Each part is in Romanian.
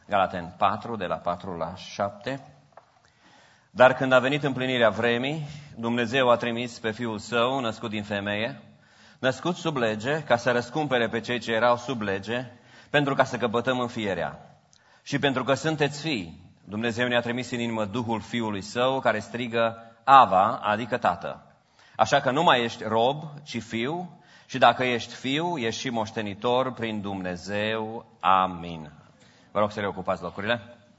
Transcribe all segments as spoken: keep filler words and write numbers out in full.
Galateni patru, de la patru la șapte. Dar când a venit împlinirea vremii, Dumnezeu a trimis pe Fiul Său, născut din femeie, născut sub lege, ca să răscumpere pe cei ce erau sub lege, pentru ca să căpătăm înfierea. Și pentru că sunteți fii, Dumnezeu ne-a trimis în inimă Duhul Fiului Său, care strigă Ava, adică Tată. Așa că nu mai ești rob, ci fiu, și dacă ești fiu, ești și moștenitor prin Dumnezeu. Amin. Vă rog să reocupați locurile.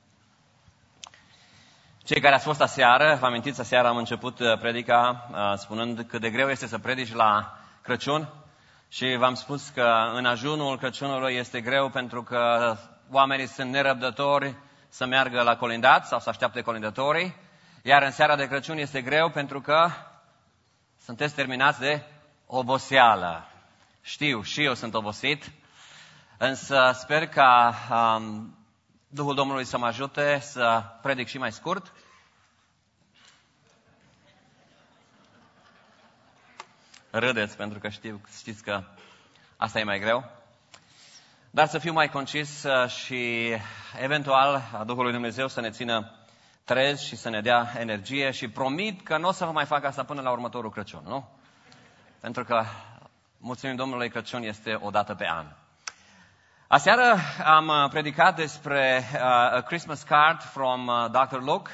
Cei care ați fost aseară, vă amintiți, aseară am început predica spunând cât de greu este să predici la Crăciun și v-am spus că în ajunul Crăciunului este greu pentru că oamenii sunt nerăbdători să meargă la colindat sau să așteapte colindătorii, iar în seara de Crăciun este greu pentru că sunteți terminați de oboseală. Știu, și eu sunt obosit, însă sper ca um, Duhul Domnului să mă ajute să predic și mai scurt. Râdeți pentru că știu, știți că asta e mai greu. Dar să fiu mai concis și eventual a Duhului Dumnezeu să ne țină trezi și să ne dea energie și promit că nu o să vă mai fac asta până la următorul Crăciun, nu? Pentru că, mulțumim Domnului, Crăciun este o dată pe an. Aseară am predicat despre uh, A Christmas Card from uh, doctor Luke,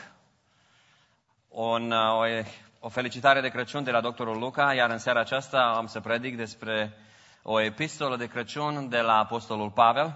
un, uh, o, o felicitare de Crăciun de la doctorul Luca, iar în seara aceasta am să predic despre o epistolă de Crăciun de la apostolul Pavel.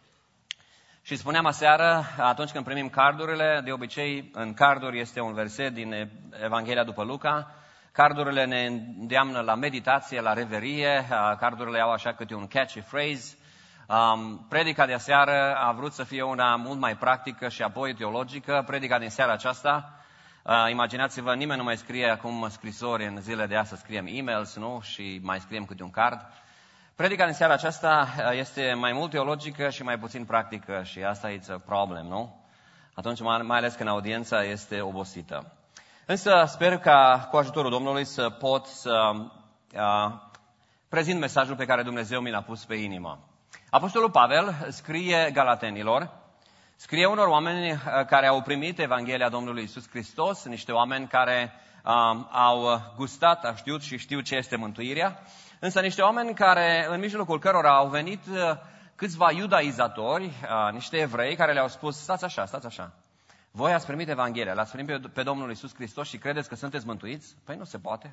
Și spuneam aseară, atunci când primim cardurile, de obicei în carduri este un verset din Evanghelia după Luca. Cardurile ne îndeamnă la meditație, la reverie, cardurile au așa câte un catchy phrase. Um, predica de aseară a vrut să fie una mult mai practică și apoi teologică. Predica din seara aceasta, uh, imaginați-vă, nimeni nu mai scrie acum scrisori în zilele de astăzi, scriem e-mails, nu? Și mai scriem câte un card. Predica din seara aceasta este mai mult teologică și mai puțin practică și asta e a problem, nu? Atunci, mai ales când audiența este obosită. Însă sper ca cu ajutorul Domnului să pot să uh, prezint mesajul pe care Dumnezeu mi l-a pus pe inimă. Apostolul Pavel scrie Galatenilor, scrie unor oameni care au primit Evanghelia Domnului Iisus Hristos, niște oameni care uh, au gustat, au știut și știu ce este mântuirea, însă niște oameni care, în mijlocul cărora au venit câțiva iudaizatori, niște evrei, care le-au spus, stați așa, stați așa, voi ați primit Evanghelia, l-ați primit pe Domnul Iisus Hristos și credeți că sunteți mântuiți? Păi nu se poate.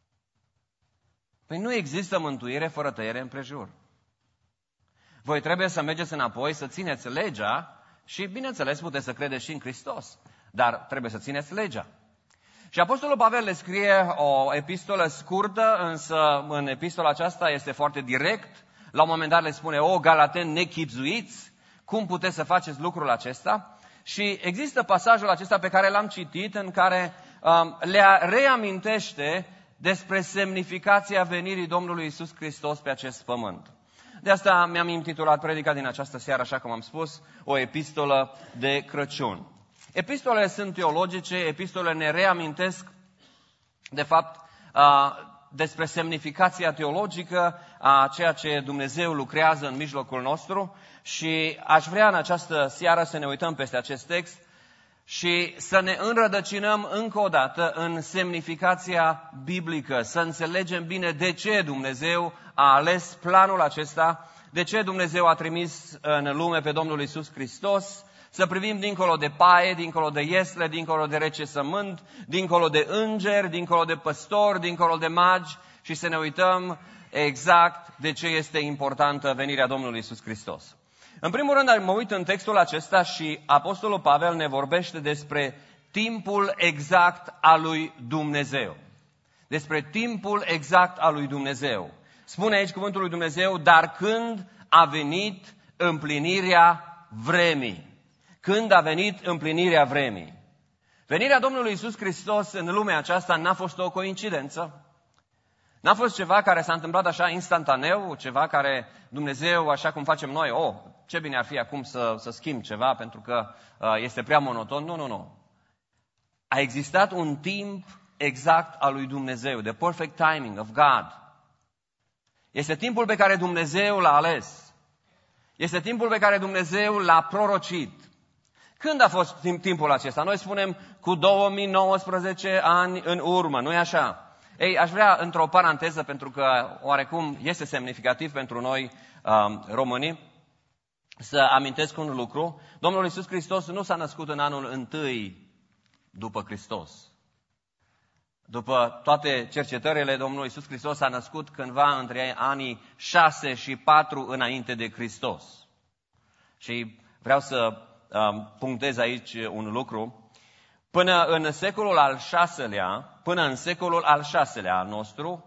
Păi nu există mântuire fără tăiere împrejur. Voi trebuie să mergeți înapoi, să țineți legea și, bineînțeles, puteți să credeți și în Hristos, dar trebuie să țineți legea. Și Apostolul Pavel le scrie o epistolă scurtă, însă în epistola aceasta este foarte direct. La un moment dat le spune, o, Galateni nechibzuiți, cum puteți să faceți lucrul acesta? Și există pasajul acesta pe care l-am citit, în care um, le reamintește despre semnificația venirii Domnului Iisus Hristos pe acest pământ. De asta mi-am intitulat predica din această seară, așa cum am spus, o epistolă de Crăciun. Epistolele sunt teologice, epistolele ne reamintesc, de fapt, despre semnificația teologică a ceea ce Dumnezeu lucrează în mijlocul nostru și aș vrea în această seară să ne uităm peste acest text și să ne înrădăcinăm încă o dată în semnificația biblică, să înțelegem bine de ce Dumnezeu a ales planul acesta, de ce Dumnezeu a trimis în lume pe Domnul Iisus Hristos, să privim dincolo de paie, dincolo de iesle, dincolo de recesământ, dincolo de îngeri, dincolo de păstori, dincolo de magi și să ne uităm exact de ce este importantă venirea Domnului Iisus Hristos. În primul rând, mă uit în textul acesta și Apostolul Pavel ne vorbește despre timpul exact al lui Dumnezeu. Despre timpul exact al lui Dumnezeu. Spune aici cuvântul lui Dumnezeu, dar când a venit împlinirea vremii. Când a venit împlinirea vremii. Venirea Domnului Iisus Hristos în lumea aceasta n-a fost o coincidență. N-a fost ceva care s-a întâmplat așa instantaneu, ceva care Dumnezeu, așa cum facem noi, oh, ce bine ar fi acum să, să schimb ceva pentru că uh, este prea monoton. Nu, nu, nu. A existat un timp exact al lui Dumnezeu, the perfect timing of God. Este timpul pe care Dumnezeu l-a ales. Este timpul pe care Dumnezeu l-a prorocit. Când a fost timpul acesta? Noi spunem cu două mii nouăsprezece ani în urmă, nu-i așa? Ei, aș vrea într-o paranteză, pentru că oarecum este semnificativ pentru noi um, românii, să amintesc un lucru. Domnul Iisus Hristos nu s-a născut în anul întâi după Hristos. După toate cercetările, Domnul Iisus Hristos s-a născut cândva între anii șase și patru înainte de Hristos. Și vreau să um, punctez aici un lucru. Până în secolul al șaselea, până în secolul al șaselea al nostru,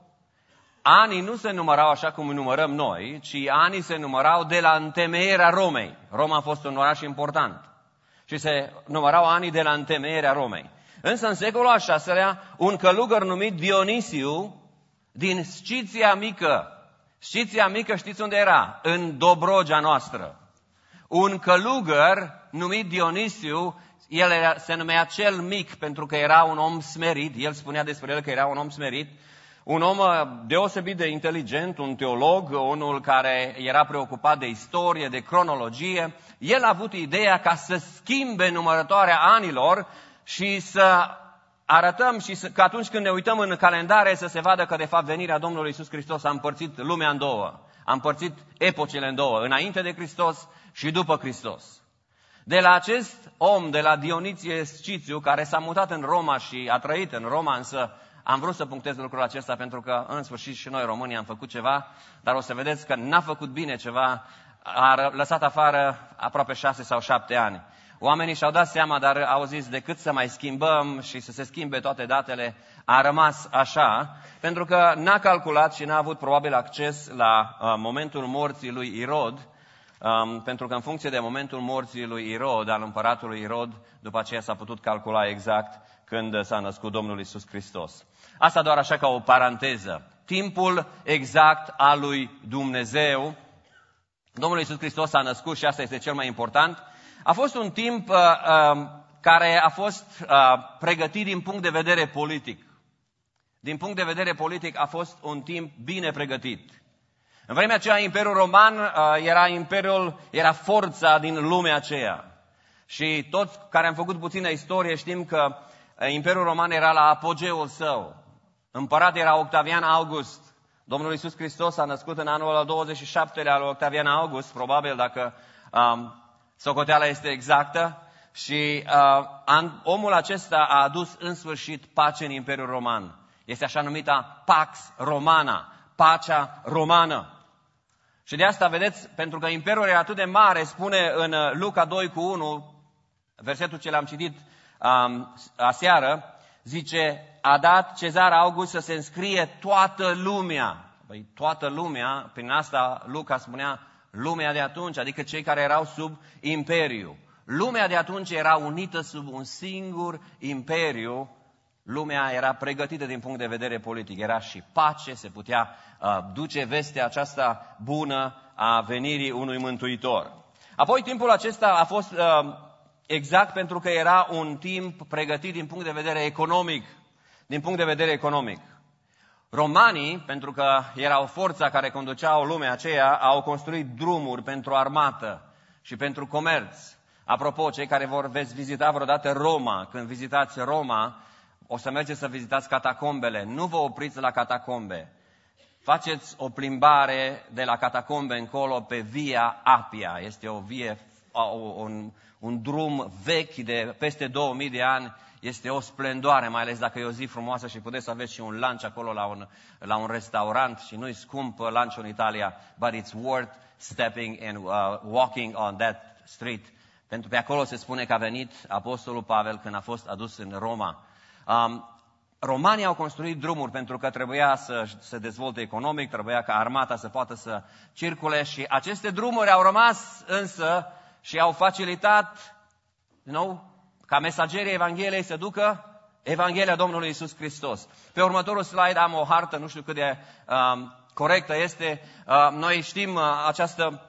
anii nu se numărau așa cum numărăm noi, ci anii se numărau de la întemeierea Romei. Roma a fost un oraș important. Și se numărau anii de la întemeierea Romei. Însă în secolul al șaselea, un călugăr numit Dionisiu, din Sciția Mică. Sciția Mică știți unde era? În Dobrogea noastră. Un călugăr numit Dionisiu, el era, se numea cel mic pentru că era un om smerit. El spunea despre el că era un om smerit. Un om deosebit de inteligent, un teolog, unul care era preocupat de istorie, de cronologie. El a avut ideea ca să schimbe numărătoarea anilor și să arătăm și să, că atunci când ne uităm în calendare să se vadă că de fapt venirea Domnului Iisus Hristos a împărțit lumea în două. A împărțit epocile în două, înainte de Hristos și după Hristos. De la acest om, de la Dioniție Scițiu, care s-a mutat în Roma și a trăit în Roma, însă am vrut să punctez lucrul acesta pentru că în sfârșit și noi românii am făcut ceva, dar o să vedeți că n-a făcut bine ceva, a lăsat afară aproape șase sau șapte ani. Oamenii și-au dat seama, dar au zis decât să mai schimbăm și să se schimbe toate datele, a rămas așa, pentru că n-a calculat și n-a avut probabil acces la uh, momentul morții lui Irod, um, pentru că în funcție de momentul morții lui Irod, al împăratului Irod, după aceea s-a putut calcula exact când s-a născut Domnul Iisus Hristos. Asta doar așa ca o paranteză. Timpul exact al lui Dumnezeu. Domnul Iisus Hristos s-a născut și asta este cel mai important. A fost un timp uh, uh, care a fost uh, pregătit din punct de vedere politic. Din punct de vedere politic a fost un timp bine pregătit. În vremea aceea, Imperiul Roman uh, era imperiul, era forța din lumea aceea. Și toți care am făcut puțină istorie știm că uh, Imperiul Roman era la apogeul său. Împărat era Octavian August. Domnul Iisus Hristos s-a născut în anul al douăzeci și șaptelea al lui Octavian August, probabil dacă um, socoteala este exactă. Și uh, an, omul acesta a adus în sfârșit pace în Imperiul Roman. Este așa numita Pax Romana, pacea romană. Și de asta, vedeți, pentru că Imperiul era atât de mare, spune în Luca doi cu unu, versetul ce l-am citit um, aseară, zice, a dat Cezar August să se înscrie toată lumea. Păi, toată lumea, prin asta Luca spunea lumea de atunci, adică cei care erau sub imperiu. Lumea de atunci era unită sub un singur imperiu. Lumea era pregătită din punct de vedere politic. Era și pace, se putea uh, duce vestea aceasta bună a venirii unui mântuitor. Apoi timpul acesta a fost uh, exact pentru că era un timp pregătit din punct de vedere economic. Din punct de vedere economic. Romanii, pentru că erau forța care conduceau lumea aceea, au construit drumuri pentru armată și pentru comerț. Apropo, cei care vor veți vizita vreodată Roma, când vizitați Roma, o să mergeți să vizitați catacombele. Nu vă opriți la catacombe. Faceți o plimbare de la catacombe încolo pe Via Appia. Este o vie, un, un drum vechi de peste două mii de ani. Este o splendoare, mai ales dacă e o zi frumoasă și puteți să aveți și un lunch acolo la un, la un restaurant. Și nu-i scump lunch în Italia, but it's worth stepping and uh, walking on that street. Pentru că pe acolo se spune că a venit Apostolul Pavel când a fost adus în Roma. Um, Romanii au construit drumuri pentru că trebuia să se dezvolte economic, trebuia ca armata să poată să circule și aceste drumuri au rămas însă și au facilitat, you know, ca mesagerii Evangheliei să ducă Evanghelia Domnului Iisus Hristos. Pe următorul slide am o hartă, nu știu cât de um, corectă este. Uh, noi știm uh, această,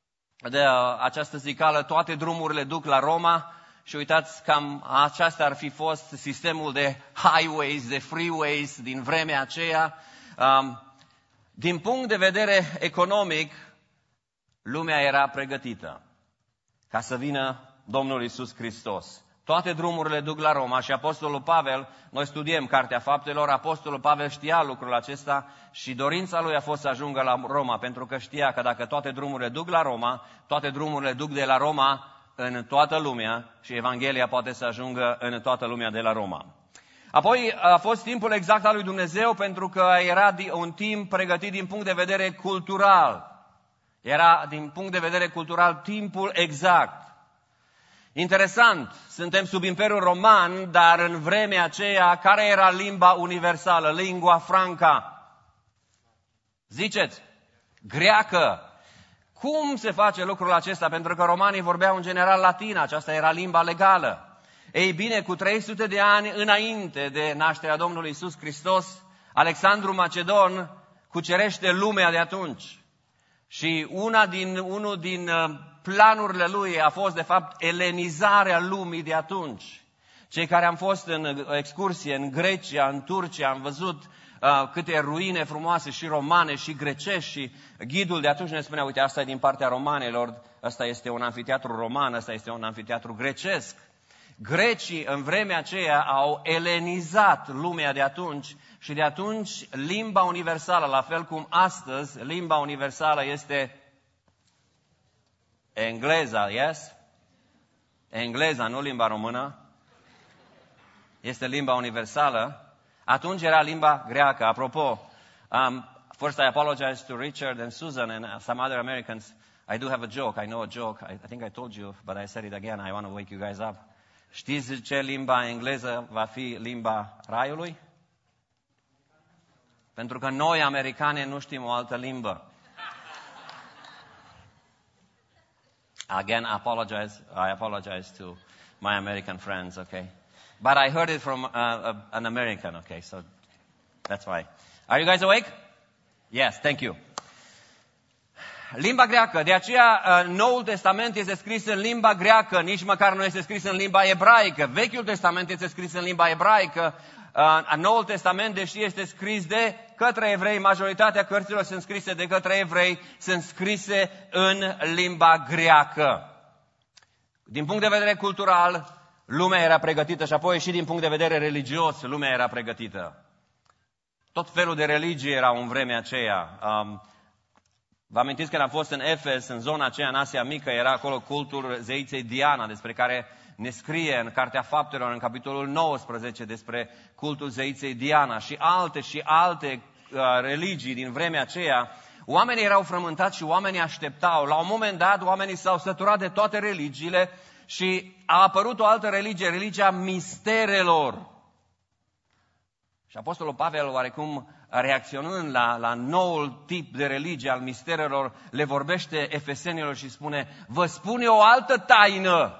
de, uh, această zicală, toate drumurile duc la Roma. Și uitați, cam aceasta ar fi fost sistemul de highways, de freeways din vremea aceea. Um, din punct de vedere economic, lumea era pregătită ca să vină Domnul Iisus Hristos. Toate drumurile duc la Roma și Apostolul Pavel, noi studiem Cartea Faptelor, Apostolul Pavel știa lucrul acesta și dorința lui a fost să ajungă la Roma, pentru că știa că dacă toate drumurile duc la Roma, toate drumurile duc de la Roma în toată lumea și Evanghelia poate să ajungă în toată lumea de la Roma. Apoi a fost timpul exact al lui Dumnezeu, pentru că era un timp pregătit din punct de vedere cultural. Era din punct de vedere cultural timpul exact. Interesant, suntem sub Imperiul Roman, dar în vremea aceea, care era limba universală, lingua franca? Ziceți, greacă. Cum se face lucrul acesta? Pentru că romanii vorbeau în general latină, aceasta era limba legală. Ei bine, cu trei sute de ani înainte de nașterea Domnului Iisus Hristos, Alexandru Macedon cucerește lumea de atunci. Și una din, unul din planurile lui a fost, de fapt, elenizarea lumii de atunci. Cei care am fost în excursie în Grecia, în Turcia, am văzut uh, câte ruine frumoase și romane și grecești și ghidul de atunci ne spunea, uite, asta e din partea romanelor, ăsta este un anfiteatru roman, ăsta este un anfiteatru grecesc. Grecii în vremea aceea au elenizat lumea de atunci și de atunci limba universală, la fel cum astăzi, limba universală este engleza, yes? Engleza, nu limba română. Este limba universală. Atunci era limba greacă. Apropo, um, first I apologize to Richard and Susan and some other Americans. I do have a joke. I know a joke. I, I think I told you, but I said it again. I want to wake you guys up. Știți ce limba engleză va fi limba raiului? Pentru că noi, americani, nu știm o altă limbă. Again, I apologize. I apologize to my American friends, okay? But I heard it from uh, uh, an American, okay? So that's why. Are you guys awake? Yes, thank you. Limba greacă. De aceea, uh, Noul Testament este scris în limba greacă, nici măcar nu este scris în limba ebraică. Vechiul Testament este scris în limba ebraică. Uh, Noul Testament, deși este scris de către evrei, majoritatea cărților sunt scrise de către evrei, sunt scrise în limba greacă. Din punct de vedere cultural, lumea era pregătită și apoi și din punct de vedere religios, lumea era pregătită. Tot felul de religii erau în vremea aceea. Um, Vă amintiți când am fost în Efes, în zona aceea, în Asia Mică, era acolo cultul zeiței Diana, despre care ne scrie în Cartea Faptelor, în capitolul nouăsprezece, despre cultul zeiței Diana și alte și alte uh, religii din vremea aceea. Oamenii erau frământați și oamenii așteptau. La un moment dat, oamenii s-au săturat de toate religiile și a apărut o altă religie, religia misterelor. Și Apostolul Pavel, oarecum reacționând la, la noul tip de religie al misterelor, le vorbește efesenilor și spune, vă spune o altă taină.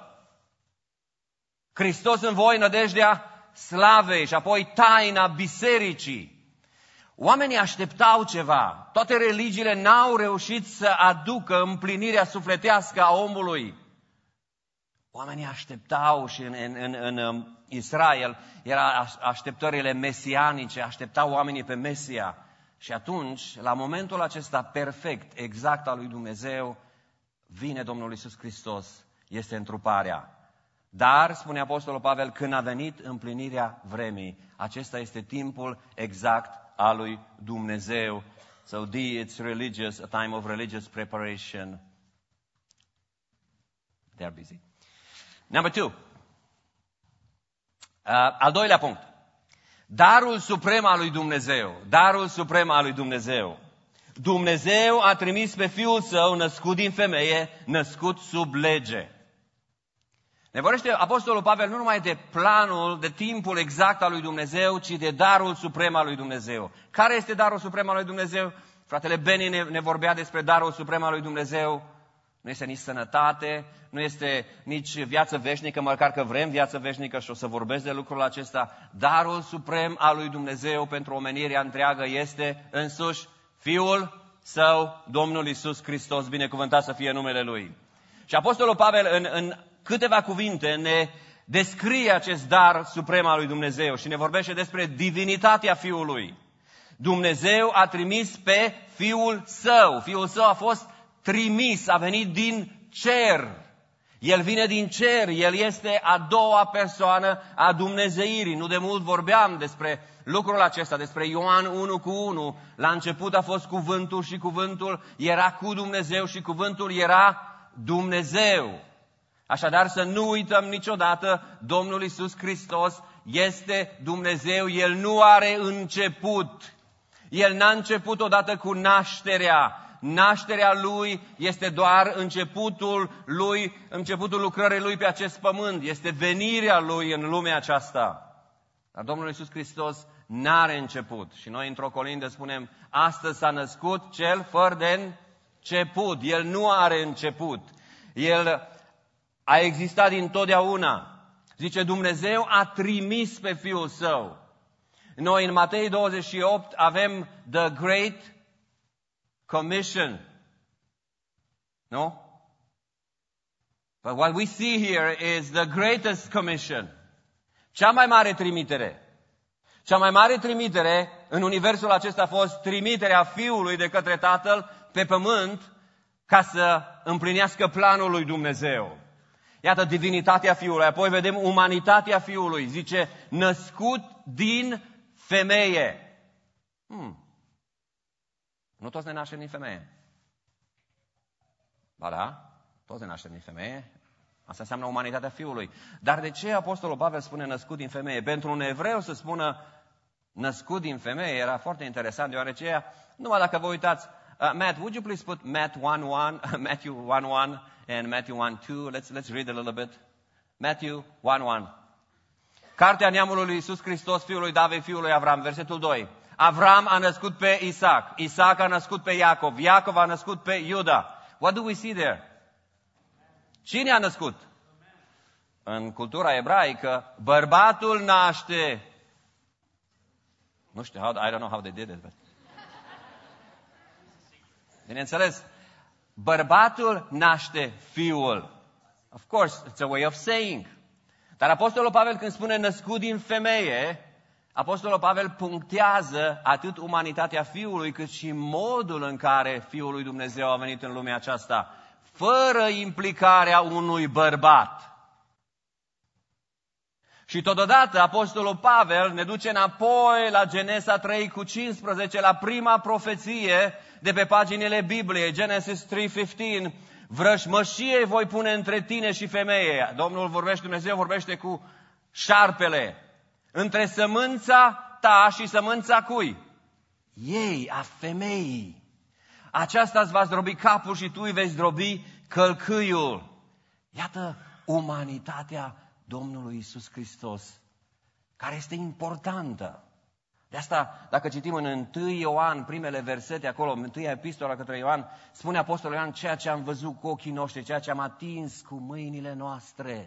Hristos în voi, nădejdea slavei, și apoi taina bisericii. Oamenii așteptau ceva. Toate religiile n-au reușit să aducă împlinirea sufletească a omului. Oamenii așteptau și în, în, în, în Israel era așteptările mesianice, așteptau oamenii pe Mesia. Și atunci, la momentul acesta perfect, exact al lui Dumnezeu, vine Domnul Iisus Hristos, este întruparea. Dar, spune Apostolul Pavel, când a venit împlinirea vremii, acesta este timpul exact al lui Dumnezeu. So D, it's religious, a time of religious preparation. They're busy. Number two. Uh, al doilea punct. Darul suprem al lui Dumnezeu. Darul suprem al lui Dumnezeu. Dumnezeu a trimis pe Fiul Său, născut din femeie, născut sub lege. Ne vorbește Apostolul Pavel nu numai de planul, de timpul exact al lui Dumnezeu, ci de darul suprem al lui Dumnezeu. Care este darul suprem al lui Dumnezeu? Fratele Beni ne, ne vorbea despre darul suprem al lui Dumnezeu. Nu este nici sănătate, nu este nici viață veșnică, măcar că vrem viață veșnică și o să vorbesc de lucrul acesta. Darul suprem al lui Dumnezeu pentru omenirea întreagă este însuși Fiul Său, Domnul Iisus Hristos, binecuvântat să fie numele Lui. Și Apostolul Pavel în, în câteva cuvinte ne descrie acest dar suprem al lui Dumnezeu și ne vorbește despre divinitatea Fiului. Dumnezeu a trimis pe Fiul Său. Fiul Său a fost trimis, a venit din cer. El vine din cer, El este a doua persoană a dumnezeirii. Nu de mult vorbeam despre lucrul acesta, despre Ioan unu cu unu. La început a fost cuvântul și cuvântul era cu Dumnezeu și cuvântul era Dumnezeu. Așadar să nu uităm niciodată, Domnul Iisus Hristos este Dumnezeu, El nu are început. El n-a început odată cu nașterea. Nașterea Lui este doar începutul Lui, începutul lucrării Lui pe acest pământ. Este venirea Lui în lumea aceasta. Dar Domnul Iisus Hristos n-are început. Și noi într-o colindă spunem, astăzi s-a născut Cel fără de început. El nu are început. El a existat dintotdeauna. Zice, Dumnezeu a trimis pe Fiul Său. Noi în Matei douăzeci și opt avem the Great Commission. No? But what we see here is the greatest commission. Cea mai mare trimitere. Cea mai mare trimitere în universul acesta a fost trimiterea Fiului de către Tatăl pe pământ ca să împlinească planul lui Dumnezeu. Iată divinitatea Fiului, apoi vedem umanitatea Fiului. Zice, născut din femeie. Hmm. Nu toți ne naștem din femeie. Ba da, toți ne naștem din femeie. Asta înseamnă umanitatea Fiului. Dar de ce Apostolul Pavel spune născut din femeie? Pentru un evreu să spună născut din femeie era foarte interesant, deoarece numai dacă vă uitați, uh, Matt, would you please put Matt one one, Matthew one one and Matthew one two? Let's, let's read a little bit. Matthew one one. Cartea neamului lui Iisus Hristos, fiul lui David, fiul lui Avram, versetul doi. Avram a născut pe Isaac, Isaac a născut pe Iacov, Iacov a născut pe Iuda. What do we see there? Cine a născut? În cultura ebraică, bărbatul naște. Nu știu, how, I don't know how they did it, but... Bineînțeles, bărbatul naște fiul. Of course, it's a way of saying. Dar Apostolul Pavel când spune născut din femeie, Apostolul Pavel punctează atât umanitatea Fiului, cât și modul în care Fiul lui Dumnezeu a venit în lumea aceasta, fără implicarea unui bărbat. Și totodată Apostolul Pavel ne duce înapoi la Genesa trei cu cincisprezece, la prima profeție de pe paginile Bibliei, Genesis trei cincisprezece, vrășmășie voi pune între tine și femeie. Domnul vorbește, Dumnezeu vorbește cu șarpele. Între sămânța ta și sămânța cui? Ei, a femeii. Aceasta îți va zdrobi capul și tu îi vei zdrobi călcâiul. Iată umanitatea Domnului Iisus Hristos, care este importantă. De asta, dacă citim în întâi Ioan, primele versete acolo, întâia epistola către Ioan, spune Apostolul Ioan, ceea ce am văzut cu ochii noștri, ceea ce am atins cu mâinile noastre.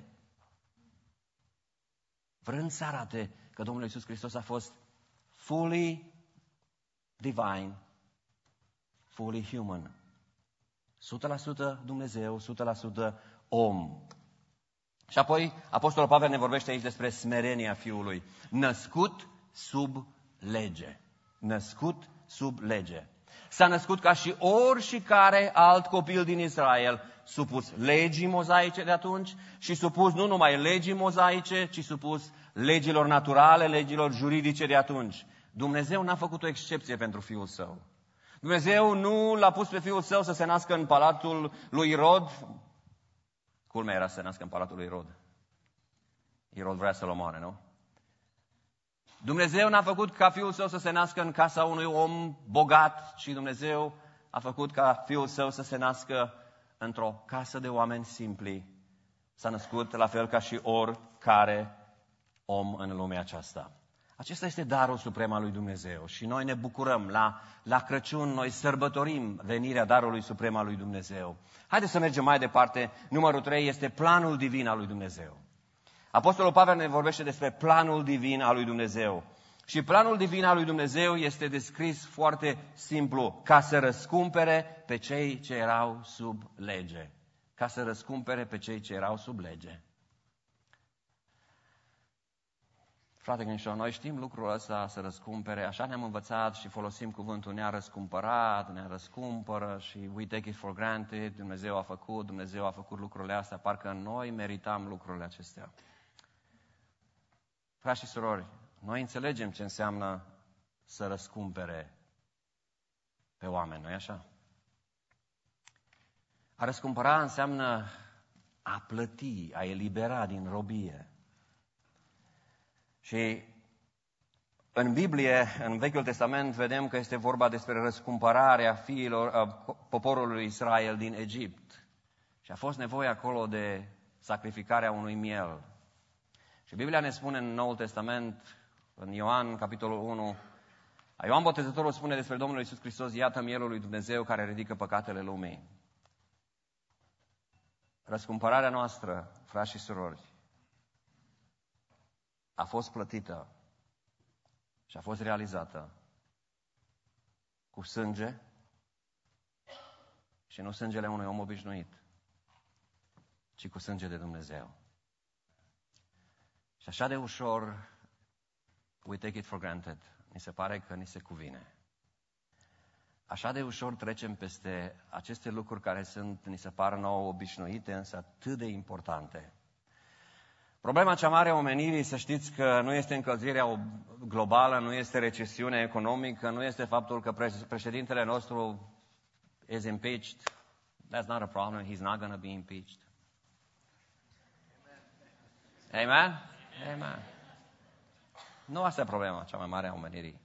Vrând să arate că Domnul Iisus Hristos a fost fully divine, fully human. o sută la sută Dumnezeu, o sută la sută om. Și apoi Apostolul Pavel ne vorbește aici despre smerenia Fiului. Născut sub lege. Născut sub lege. S-a născut ca și oricare alt copil din Israel, supus legii mozaice de atunci și supus nu numai legii mozaice, ci supus legilor naturale, legilor juridice de atunci. Dumnezeu n-a făcut o excepție pentru Fiul Său. Dumnezeu nu l-a pus pe Fiul Său să se nască în palatul lui Irod. Culmea era să se nască în palatul lui Irod. Irod vrea să-l omoare, nu? Dumnezeu n-a făcut ca Fiul Său să se nască în casa unui om bogat, ci Dumnezeu a făcut ca Fiul Său să se nască într-o casă de oameni simpli. S-a născut la fel ca și oricare om în lumea aceasta. Acesta este darul suprem al lui Dumnezeu și noi ne bucurăm. La, la Crăciun noi sărbătorim venirea darului suprem al lui Dumnezeu. Haideți să mergem mai departe. Numărul trei este planul divin al lui Dumnezeu. Apostolul Pavel ne vorbește despre planul divin al lui Dumnezeu. Și planul divin al lui Dumnezeu este descris foarte simplu, ca să răscumpere pe cei ce erau sub lege. Ca să răscumpere pe cei ce erau sub lege. Frate gândișor, noi știm lucrul ăsta, să răscumpere, așa ne-am învățat și folosim cuvântul ne-a răscumpărat, ne-a răscumpără și we take it for granted, Dumnezeu a făcut, Dumnezeu a făcut lucrurile astea, parcă noi meritam lucrurile acestea. Frați și surori, noi înțelegem ce înseamnă să răscumpere pe oameni, nu-i așa? A răscumpăra înseamnă a plăti, a elibera din robie. Și în Biblie, în Vechiul Testament, vedem că este vorba despre răscumpărarea fiilor, a poporului Israel din Egipt. Și a fost nevoie acolo de sacrificarea unui miel. Și Biblia ne spune în Noul Testament, în Ioan, capitolul unu, Ioan Botezătorul spune despre Domnul Iisus Hristos, iată mielul lui Dumnezeu care ridică păcatele lumii. Răscumpărarea noastră, frați și surori, a fost plătită și a fost realizată cu sânge și nu sângele unui om obișnuit, ci cu sânge de Dumnezeu. Și așa de ușor we take it for granted. Ni se pare că ni se cuvine. Așa de ușor trecem peste aceste lucruri care sunt, ni se par nouă obișnuite, însă atât de importante. Problema cea mare a omenirii, să știți că nu este încălzirea globală, nu este recesiunea economică, nu este faptul că președintele nostru is impeached. That's not a problem. He's not going to be impeached. Amen? Amen? Amen. Nu asta e problema cea mai mare a omenirii.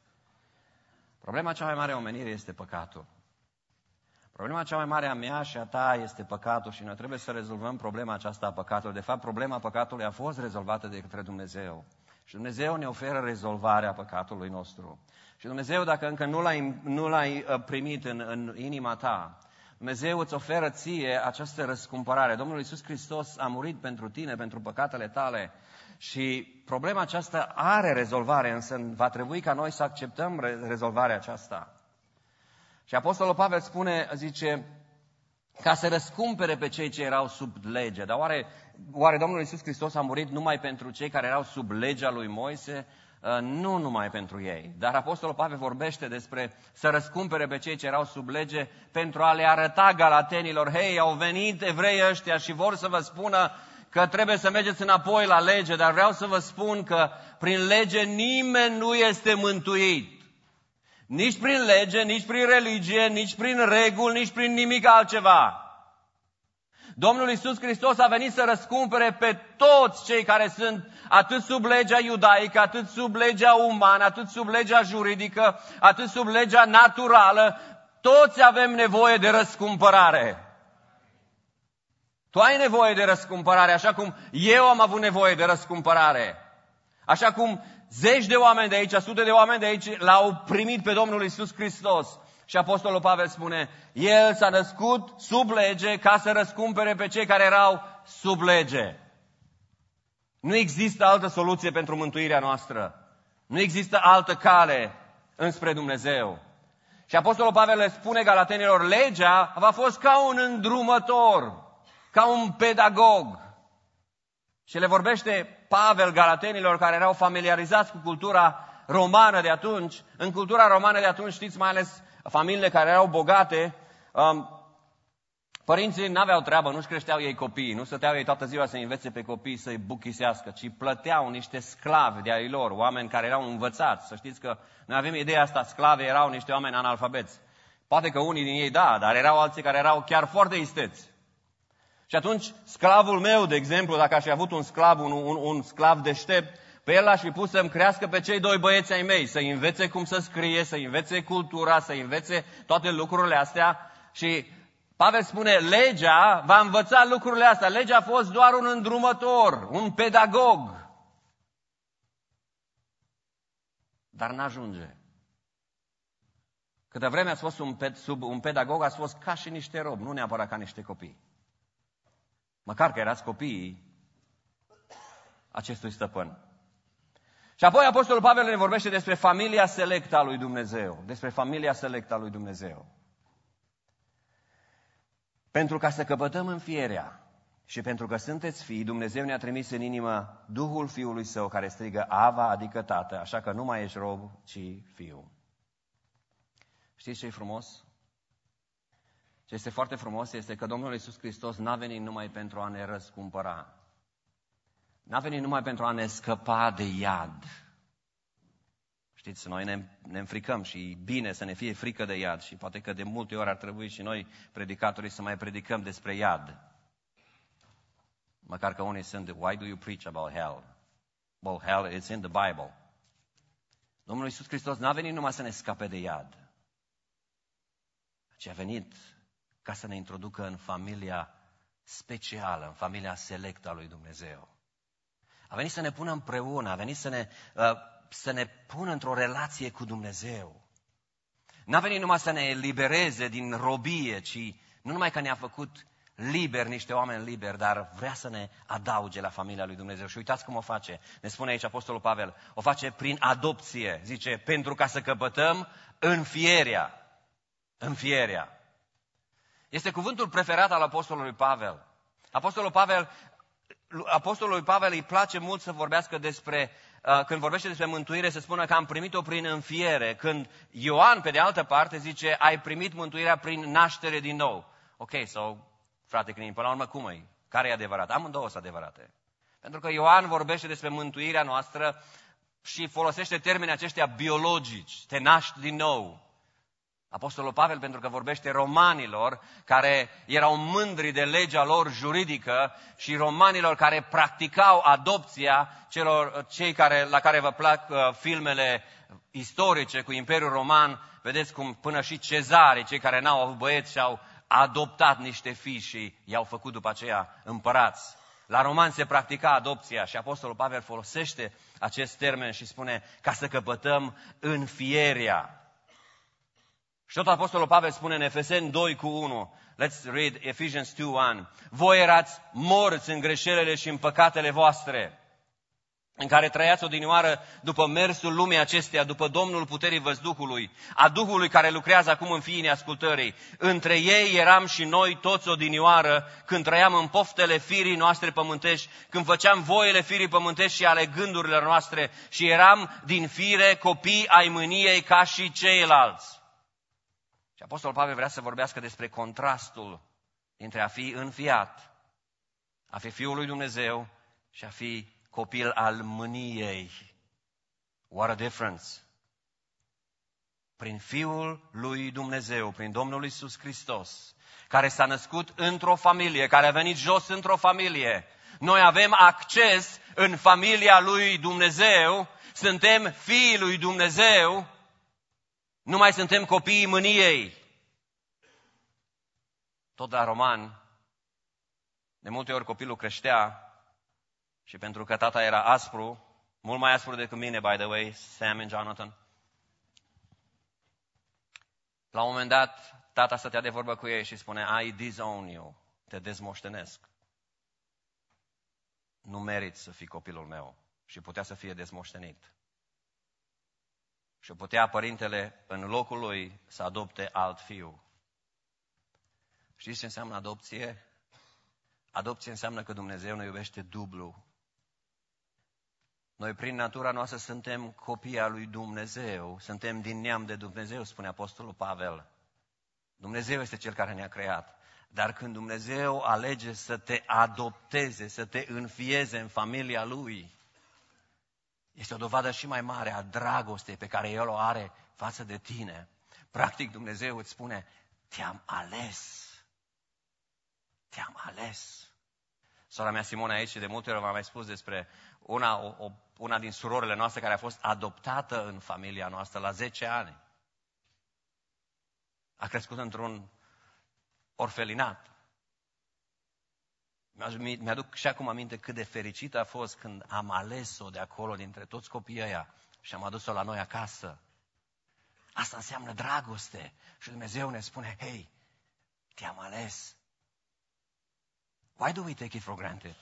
Problema cea mai mare a omenirii este păcatul. Problema cea mai mare a mea și a ta este păcatul și noi trebuie să rezolvăm problema aceasta a păcatului. De fapt, problema păcatului a fost rezolvată de către Dumnezeu. Și Dumnezeu ne oferă rezolvarea păcatului nostru. Și Dumnezeu, dacă încă nu l-ai, nu l-ai primit în, în inima ta, Dumnezeu îți oferă ție această răscumpărare. Domnul Iisus Hristos a murit pentru tine, pentru păcatele tale. Și problema aceasta are rezolvare, însă va trebui ca noi să acceptăm rezolvarea aceasta. Și Apostolul Pavel spune, zice, ca să răscumpere pe cei ce erau sub lege. Dar oare, oare Domnul Iisus Hristos a murit numai pentru cei care erau sub legea lui Moise? Nu numai pentru ei. Dar Apostolul Pavel vorbește despre să răscumpere pe cei ce erau sub lege pentru a le arăta galatenilor, hei, au venit evrei ăștia și vor să vă spună că trebuie să mergeți înapoi la lege, dar vreau să vă spun că prin lege nimeni nu este mântuit. Nici prin lege, nici prin religie, nici prin reguli, nici prin nimic altceva. Domnul Iisus Hristos a venit să răscumpere pe toți cei care sunt atât sub legea iudaică, atât sub legea umană, atât sub legea juridică, atât sub legea naturală. Toți avem nevoie de răscumpărare. Tu ai nevoie de răscumpărare, așa cum eu am avut nevoie de răscumpărare. Așa cum zeci de oameni de aici, sute de oameni de aici l-au primit pe Domnul Iisus Hristos. Și Apostolul Pavel spune, El s-a născut sub lege ca să răscumpere pe cei care erau sub lege. Nu există altă soluție pentru mântuirea noastră. Nu există altă cale înspre Dumnezeu. Și Apostolul Pavel le spune galatenilor, legea a fost ca un îndrumător, ca un pedagog. Și le vorbește Pavel galatenilor care erau familiarizați cu cultura romană de atunci. În cultura romană de atunci, știți, mai ales familiile care erau bogate, um, părinții n-aveau treabă, nu-și creșteau ei copiii, nu stăteau ei toată ziua să învețe pe copii să-i buchisească, ci plăteau niște sclavi de ai lor, oameni care erau învățați. Să știți că noi avem ideea asta, sclavi erau niște oameni analfabeți. Poate că unii din ei da, dar erau alții care erau chiar foarte isteți. Și atunci, sclavul meu, de exemplu, dacă aș fi avut un sclav, un, un, un sclav deștept, pe el l-aș fi pus să-mi crească pe cei doi băieți ai mei, să-i învețe cum să scrie, să-i învețe cultura, să-i învețe toate lucrurile astea. Și Pavel spune, legea va învăța lucrurile astea. Legea a fost doar un îndrumător, un pedagog. Dar n-ajunge. Câtă vreme ați fost un, sub un pedagog, ați fost ca și niște robi, nu neapărat ca niște copii. Măcar că erați copiii acestui stăpân. Și apoi Apostolul Pavel ne vorbește despre familia selectă a lui Dumnezeu. Despre familia selectă a lui Dumnezeu. Pentru ca să căpătăm înfierea Și pentru că sunteți fii, Dumnezeu ne-a trimis în inimă Duhul Fiului Său care strigă Ava, adică Tată, așa că nu mai ești rob, ci fiu. Știți ce e frumos? Ce este foarte frumos este că Domnul Iisus Hristos n-a venit numai pentru a ne răscumpăra. N-a venit numai pentru a ne scăpa de iad. Știți, noi ne, ne înfricăm și e bine să ne fie frică de iad și poate că de multe ori ar trebui și noi, predicatorii, să mai predicăm despre iad. Măcar că unii sunt, why do you preach about hell? Well, hell is in the Bible. Domnul Iisus Hristos n-a venit numai să ne scape de iad, ci a venit ca să ne introducă în familia specială, în familia selectă a lui Dumnezeu. A venit să ne pună împreună, a venit să ne, uh, să ne pună într-o relație cu Dumnezeu. N-a venit numai să ne elibereze din robie, ci nu numai că ne-a făcut liberi, niște oameni liberi, dar vrea să ne adauge la familia lui Dumnezeu. Și uitați cum o face. Ne spune aici Apostolul Pavel, o face prin adopție. Zice, pentru ca să căpătăm înfierea. Înfierea. Este cuvântul preferat al Apostolului Pavel. Apostolul Pavel, Apostolului Pavel îi place mult să vorbească despre, uh, când vorbește despre mântuire, să spună că am primit-o prin înfiere. Când Ioan, pe de altă parte, zice, ai primit mântuirea prin naștere din nou. Ok, so, frate Crin, până la urmă, cum e? Care e adevărat? Amândouă sunt adevărate. Pentru că Ioan vorbește despre mântuirea noastră și folosește termenii aceștia biologici. Te naști din nou. Apostolul Pavel, pentru că vorbește romanilor care erau mândri de legea lor juridică și romanilor care practicau adopția, celor, cei care, la care vă plac uh, filmele istorice cu Imperiul Roman, vedeți cum până și cezarii, cei care n-au avut băieți, și-au adoptat niște fii și i-au făcut după aceea împărați. La romani se practica adopția și Apostolul Pavel folosește acest termen și spune ca să căpătăm înfierea. Și tot Apostolul Pavel spune în Efeseni doi cu unu, let's read Ephesians two one, voi erați morți în greșelile și în păcatele voastre, în care trăiați odinioară după mersul lumii acesteia, după Domnul puterii văzduhului, a Duhului care lucrează acum în fiii neascultării. Între ei eram și noi toți odinioară, când trăiam în poftele firii noastre pământești, când făceam voile firii pământești și ale gândurilor noastre și eram din fire copii ai mâniei ca și ceilalți. Și Apostolul Pavel vrea să vorbească despre contrastul între a fi înfiat, a fi Fiul lui Dumnezeu și a fi copil al mâniei. What a difference! Prin Fiul lui Dumnezeu, prin Domnul Iisus Hristos, care s-a născut într-o familie, care a venit jos într-o familie, noi avem acces în familia lui Dumnezeu, suntem fiii lui Dumnezeu, nu mai suntem copiii mâniei. Tot la roman, de multe ori copilul creștea și pentru că tata era aspru, mult mai aspru decât mine, by the way, Sam and Jonathan, la un moment dat, tata stătea de vorbă cu ei și spune, I disown you, te dezmoștenesc. Nu meriți să fii copilul meu. Și putea să fie dezmoștenit. Și putea părintele, în locul lui, să adopte alt fiu. Știți ce înseamnă adopție? Adopție înseamnă că Dumnezeu ne iubește dublu. Noi, prin natura noastră, suntem copii al lui Dumnezeu, suntem din neam de Dumnezeu, spune Apostolul Pavel. Dumnezeu este Cel care ne-a creat. Dar când Dumnezeu alege să te adopteze, să te înfieze în familia Lui, este o dovadă și mai mare a dragostei pe care El o are față de tine. Practic, Dumnezeu îți spune, te-am ales. Te-am ales. Sora mea Simona aici și de multe ori v-am mai spus despre una, o, una din surorile noastre care a fost adoptată în familia noastră la zece ani. A crescut într-un orfelinat. Mi-aduc și acum aminte cât de fericită a fost când am ales-o de acolo, dintre toți copiii ăia, și am adus-o la noi acasă. Asta înseamnă dragoste. Și Dumnezeu ne spune, hei, te-am ales. Why do we take it for granted?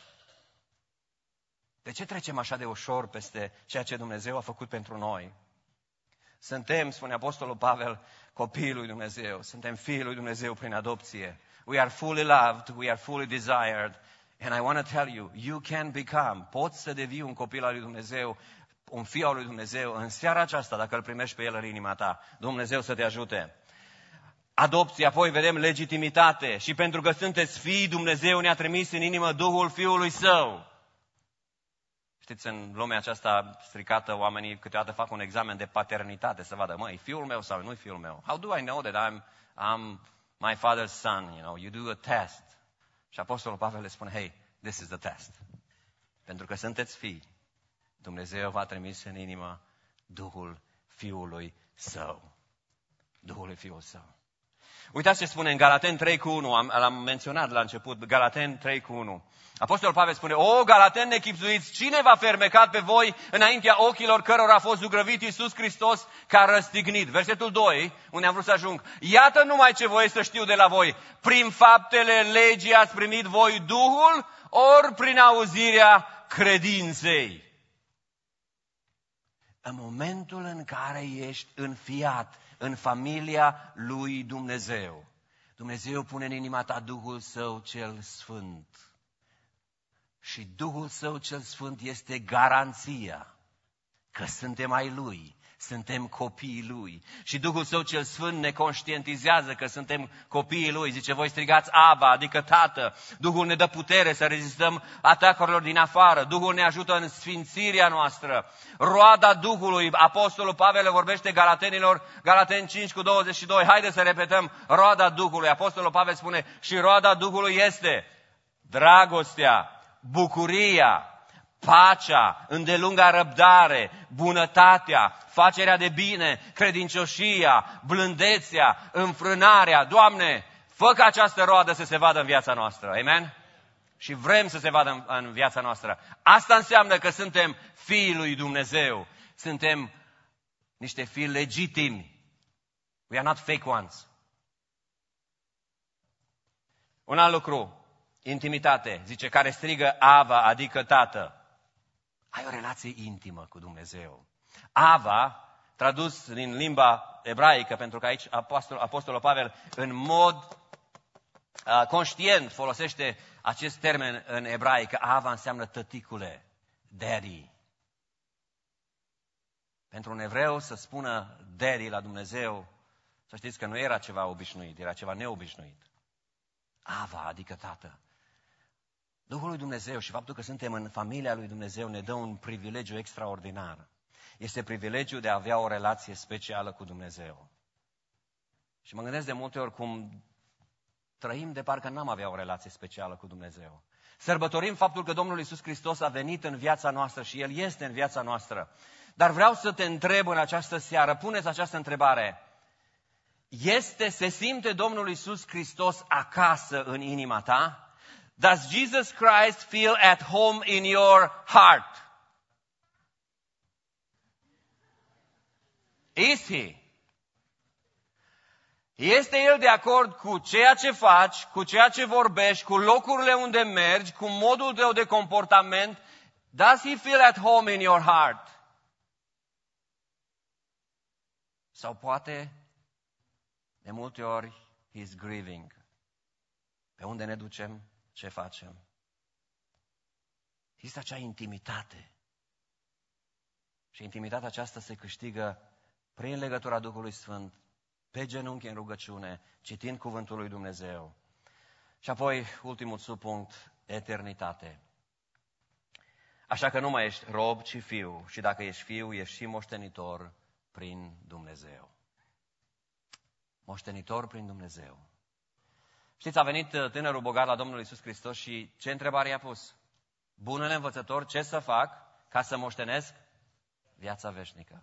De ce trecem așa de ușor peste ceea ce Dumnezeu a făcut pentru noi? Suntem, spune Apostolul Pavel, copiii lui Dumnezeu. Suntem fiii lui Dumnezeu prin adopție. We are fully loved, we are fully desired. And I want to tell you, you can become, poți să devii un copil al lui Dumnezeu, un fiu al lui Dumnezeu în seara aceasta, dacă îl primești pe El în inima ta. Dumnezeu să te ajute. Adopție, apoi vedem legitimitate. Și pentru că sunteți fii, Dumnezeu ne-a trimis în inimă Duhul Fiului Său. Știți, în lumea aceasta stricată, oamenii câteodată fac un examen de paternitate, să vadă, măi, fiul meu sau nu-i fiul meu? How do I know that I'm, I'm my father's son? You know, you do a test. Și Apostolul Pavel le spune, hey, this is the test. Pentru că sunteți fii, Dumnezeu v-a trimis în inimă Duhul Fiului Său. Duhul Fiului Său. Uitați ce spune în Galateni trei cu unu, am, l-am menționat la început, Galateni trei cu unu. Apostolul Pavel spune, o, Galateni nechipzuiți, cine v-a fermecat pe voi înaintea ochilor cărora a fost zugrăvit Iisus Hristos ca răstignit? Versetul doi, unde am vrut să ajung. Iată numai ce voiesc să știu de la voi. Prin faptele legii ați primit voi Duhul, ori prin auzirea credinței. În momentul în care ești înfiat în familia lui Dumnezeu, Dumnezeu pune în inima ta Duhul Său cel Sfânt. Și Duhul Său cel Sfânt este garanția că suntem ai Lui, suntem copiii Lui. Și Duhul Său cel Sfânt ne conștientizează că suntem copiii Lui. Zice, voi strigați Aba, adică Tată. Duhul ne dă putere să rezistăm atacurilor din afară. Duhul ne ajută în sfințirea noastră. Roada Duhului, Apostolul Pavel vorbește Galatenilor, Galateni cinci cu douăzeci și doi. Haideți să repetăm, roada Duhului. Apostolul Pavel spune, și roada Duhului este dragostea, bucuria, pacea, îndelunga răbdare, bunătatea, facerea de bine, credincioșia, blândețea, înfrânarea. Doamne, fă ca această roadă să se vadă în viața noastră. Amen? Și vrem să se vadă în, în viața noastră. Asta înseamnă că suntem fiii lui Dumnezeu. Suntem niște fii legitimi. We are not fake ones. Un alt lucru. Intimitate, zice, care strigă Ava, adică Tată. Ai o relație intimă cu Dumnezeu. Ava, tradus din limba ebraică, pentru că aici Apostol, Apostolul Pavel în mod uh, conștient folosește acest termen în ebraică. Ava înseamnă tăticule, daddy. Pentru un evreu să spună daddy la Dumnezeu, să știți că nu era ceva obișnuit, era ceva neobișnuit. Ava, adică Tată. Duhul lui Dumnezeu și faptul că suntem în familia lui Dumnezeu ne dă un privilegiu extraordinar. Este privilegiul de a avea o relație specială cu Dumnezeu. Și mă gândesc de multe ori cum trăim de parcă n-am avea o relație specială cu Dumnezeu. Sărbătorim faptul că Domnul Iisus Hristos a venit în viața noastră și El este în viața noastră. Dar vreau să te întreb în această seară, puneți această întrebare. Este, se simte Domnul Iisus Hristos acasă în inima ta? Does Jesus Christ feel at home in your heart? Is He? Este El de acord cu ceea ce faci, cu ceea ce vorbești, cu locurile unde mergi, cu modul tău de comportament? Does He feel at home in your heart? Sau poate, de multe ori, He's grieving. Pe unde ne ducem? Ce facem? Există acea intimitate. Și intimitatea aceasta se câștigă prin legătura Duhului Sfânt, pe genunchi în rugăciune, citind cuvântul lui Dumnezeu. Și apoi, ultimul subpunct, eternitate. Așa că nu mai ești rob, ci fiu. Și dacă ești fiu, ești și moștenitor prin Dumnezeu. Moștenitor prin Dumnezeu. Știți, a venit tânărul bogat la Domnul Iisus Hristos și ce întrebare i-a pus? Bunule învățător, ce să fac ca să moștenesc viața veșnică?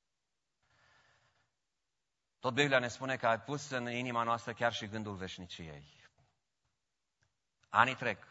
Tot Biblia ne spune că ai pus în inima noastră chiar și gândul veșniciei. Anii trec.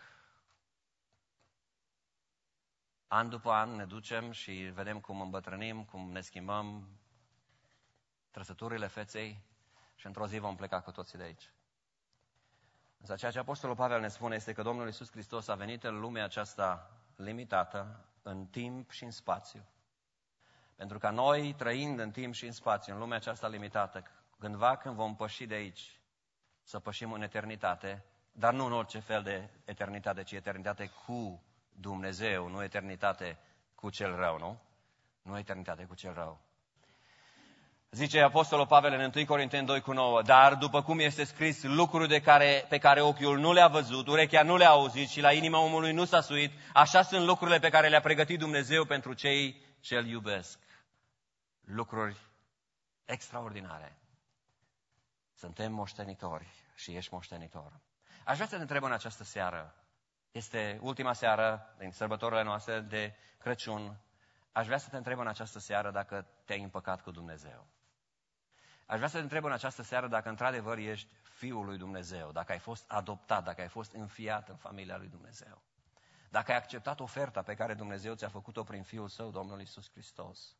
An după an ne ducem și vedem cum îmbătrânim, cum ne schimbăm trăsăturile feței și într-o zi vom pleca cu toții de aici. Însă ceea ce Apostolul Pavel ne spune este că Domnul Iisus Hristos a venit în lumea aceasta limitată, în timp și în spațiu. Pentru ca noi, trăind în timp și în spațiu, în lumea aceasta limitată, cândva când vom păși de aici, să pășim în eternitate, dar nu în orice fel de eternitate, ci eternitate cu Dumnezeu, nu eternitate cu cel rău, nu? Nu eternitate cu cel rău. Zice Apostolul Pavel în întâi Corinteni doi cu nouă, dar după cum este scris, lucruri de care, pe care ochiul nu le-a văzut, urechea nu le-a auzit și la inima omului nu s-a suit, așa sunt lucrurile pe care le-a pregătit Dumnezeu pentru cei ce-L iubesc. Lucruri extraordinare. Suntem moștenitori și ești moștenitor. Aș vrea să te întreb în această seară, este ultima seară din sărbătorile noastre de Crăciun, aș vrea să te întreb în această seară dacă te-ai împăcat cu Dumnezeu. Aș vrea să te întreb în această seară dacă într-adevăr ești Fiul lui Dumnezeu, dacă ai fost adoptat, dacă ai fost înfiat în familia lui Dumnezeu. Dacă ai acceptat oferta pe care Dumnezeu ți-a făcut-o prin Fiul Său, Domnul Iisus Hristos.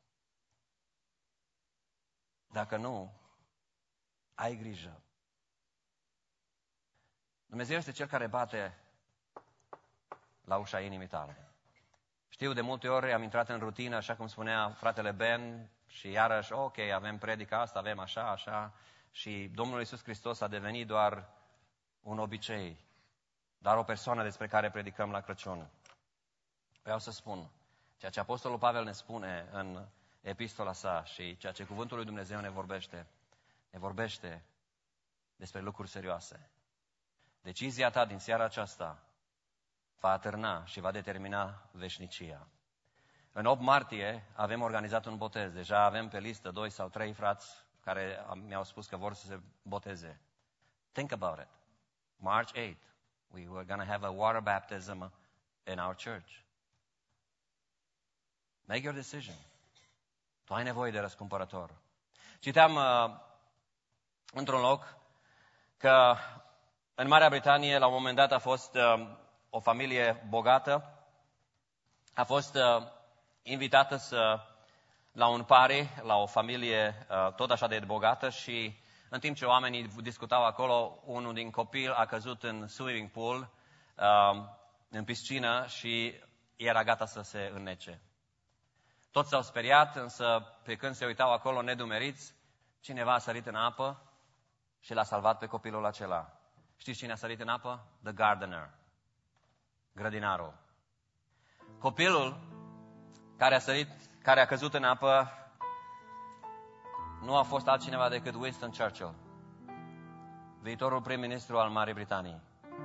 Dacă nu, ai grijă. Dumnezeu este Cel care bate la ușa inimii tale. Știu, de multe ori am intrat în rutină, așa cum spunea fratele Ben, și iarăși, ok, avem predica asta, avem așa, așa, și Domnul Iisus Hristos a devenit doar un obicei, doar o persoană despre care predicăm la Crăciun. Vreau să spun, ceea ce Apostolul Pavel ne spune în epistola sa și ceea ce Cuvântul lui Dumnezeu ne vorbește, ne vorbește despre lucruri serioase. Decizia ta din seara aceasta va atârna și va determina veșnicia. În opt martie avem organizat un botez. Deja avem pe listă doi sau trei frați care mi-au spus că vor să se boteze. Think about it. March eighth, we were going to have a water baptism in our church. Make your decision. Tu ai nevoie de răscumpărător. Citeam uh, într-un loc că în Marea Britanie la un moment dat a fost uh, o familie bogată, a fost uh, invitată să, la un party, la o familie uh, tot așa de bogată și în timp ce oamenii discutau acolo, unul din copii a căzut în swimming pool, uh, în piscină și era gata să se înnece. Toți s-au speriat, însă pe când se uitau acolo nedumeriți, cineva a sărit în apă și l-a salvat pe copilul acela. Știți cine a sărit în apă? The gardener. Grădinarul. Copilul care a sărit, care a căzut în apă, nu a fost altcineva decât Winston Churchill, viitorul prim-ministru al Marii Britanii.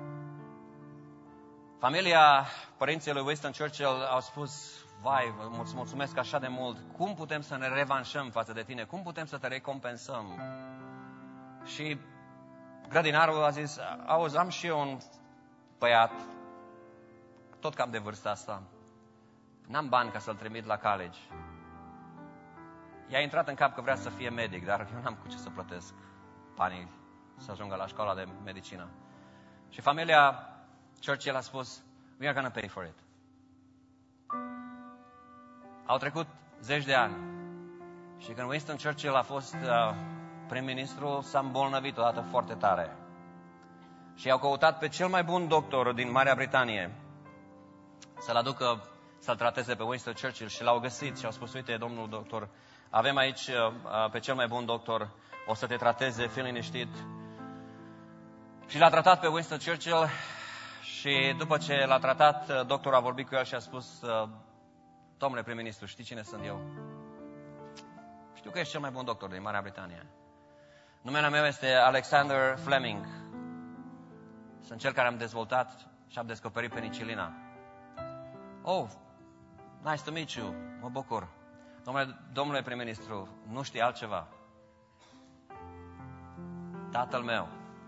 Familia părinții lui Winston Churchill au spus, vai, îți mulțumesc așa de mult, cum putem să ne revanșăm față de tine, cum putem să te recompensăm? Și grădinarul a zis, auzi, am și eu un băiat, tot cam de vârsta asta. N-am bani ca să-l trimit la college. I-a intrat în cap că vrea să fie medic, dar eu n-am cu ce să plătesc banii să ajungă la școala de medicină. Și familia Churchill a spus, we are gonna pay for it. Au trecut zeci de ani. Și când Winston Churchill a fost uh, prim-ministru, s-a îmbolnăvit odată foarte tare. Și i-au căutat pe cel mai bun doctor din Marea Britanie să-l aducă, să-l trateze pe Winston Churchill și l-au găsit și au spus, uite, domnul doctor, avem aici uh, pe cel mai bun doctor, o să te trateze, fii liniștit. Și l-a tratat pe Winston Churchill și după ce l-a tratat, doctorul a vorbit cu el și a spus, uh, domnule prim-ministru, știi cine sunt eu? Știu că ești cel mai bun doctor din Marea Britanie. Numele meu este Alexander Fleming. Sunt cel care am dezvoltat și am descoperit penicilina. Oh, nice to meet you. Mă bucur. Domnule, domnule prim-ministru, nu știi altceva. Tatăl meu,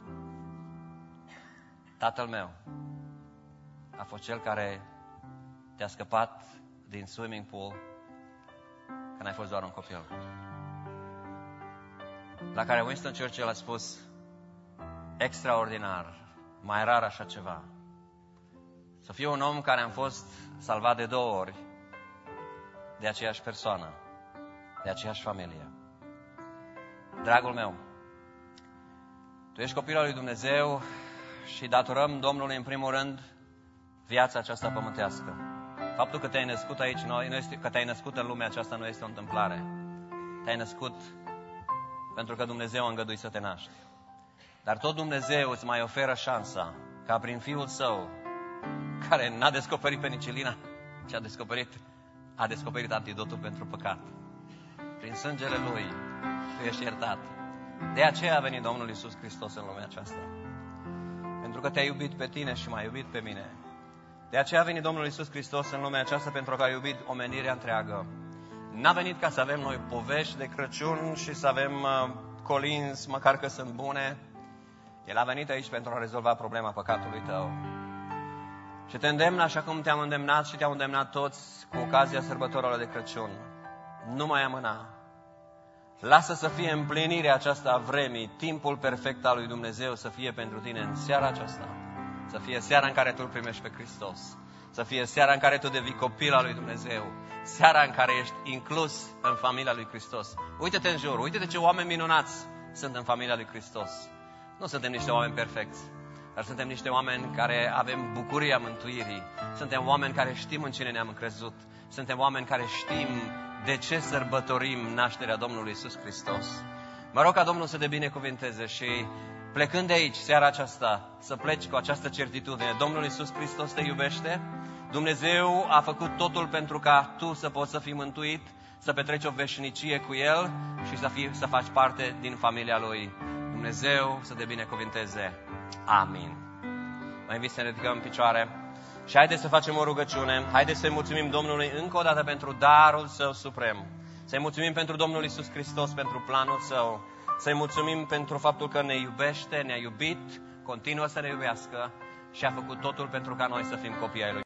tatăl meu a fost cel care te-a scăpat din swimming pool când ai fost doar un copil. La care Winston Churchill a spus, extraordinar, mai rar așa ceva. Să fiu un om care am fost salvat de două ori de aceeași persoană, de aceeași familie. Dragul meu, tu ești copilul lui Dumnezeu și datorăm Domnului în primul rând viața aceasta pământească. Faptul că te-ai născut aici, noi, nu este, că te-ai născut în lumea aceasta nu este o întâmplare. Te-ai născut pentru că Dumnezeu a îngăduit să te naști. Dar tot Dumnezeu îți mai oferă șansa ca prin Fiul Său, care n-a descoperit penicilina, ci a descoperit, a descoperit antidotul pentru păcat. Prin sângele Lui, tu ești iertat. De aceea a venit Domnul Iisus Hristos în lumea aceasta. Pentru că te-a iubit pe tine și m-a iubit pe mine. De aceea a venit Domnul Iisus Hristos în lumea aceasta pentru că a iubit omenirea întreagă. N-a venit ca să avem noi povești de Crăciun și să avem uh, colinzi, măcar că sunt bune. El a venit aici pentru a rezolva problema păcatului tău. Și te îndemn așa cum te-am îndemnat și te-am îndemnat toți cu ocazia sărbătorilor de Crăciun. Nu mai amâna. Lasă să fie împlinirea aceasta a vremii, timpul perfect al lui Dumnezeu să fie pentru tine în seara aceasta. Să fie seara în care tu îl primești pe Hristos. Să fie seara în care tu devii copil al lui Dumnezeu. Seara în care ești inclus în familia lui Hristos. Uite-te în jur, uite-te ce oameni minunați sunt în familia lui Hristos. Nu suntem niște oameni perfecți, dar suntem niște oameni care avem bucuria mântuirii. Suntem oameni care știm în cine ne-am încrezut. Suntem oameni care știm de ce sărbătorim nașterea Domnului Iisus Hristos. Mă rog ca Domnul să te binecuvinteze și plecând de aici, seara aceasta, să pleci cu această certitudine. Domnul Iisus Hristos te iubește. Dumnezeu a făcut totul pentru ca tu să poți să fii mântuit, să petreci o veșnicie cu El și să, fii, să faci parte din familia Lui. Dumnezeu să te binecuvinteze. Amin. Mă invit să ne ridicăm în picioare și haideți să facem o rugăciune. Haideți să-i mulțumim Domnului încă o dată pentru darul Său suprem. Să-i mulțumim pentru Domnul Iisus Hristos, pentru planul Său. Să-i mulțumim pentru faptul că ne iubește, ne-a iubit, continuă să ne iubească și a făcut totul pentru ca noi să fim copii ai Lui.